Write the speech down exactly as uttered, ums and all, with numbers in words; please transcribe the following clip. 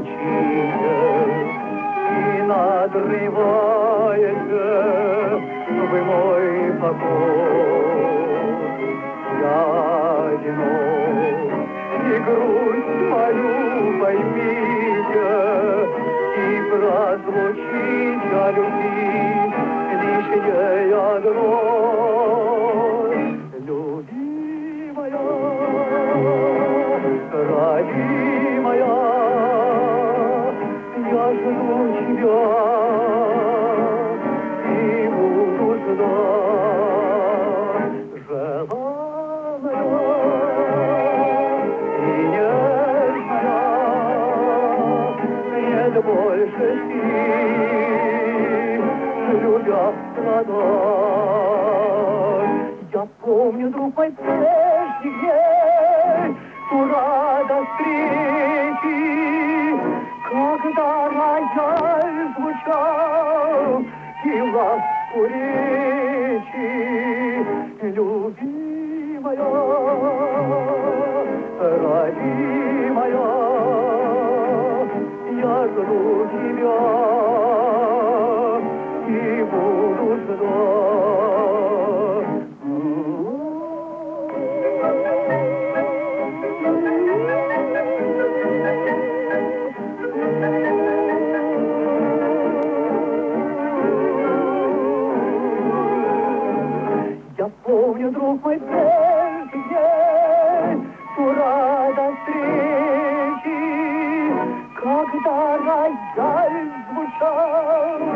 разлучите, и надрываете вы мой покой. Я одинок, и грусть мою поймите, и разлучить о любви лишь ей одно. Любимая, родимая, я жду тебя и буду ждать, желанная и нежная, нет больше сил, любя страдать. Я помню, друг мой, прежде дней, ту радость встречи, когда рояль звучал и ласку речи. Любимая, родимая, я жду тебя и буду ждать. Я помню, друг мой, прежде день, ту радость встречи, когда рояль звучал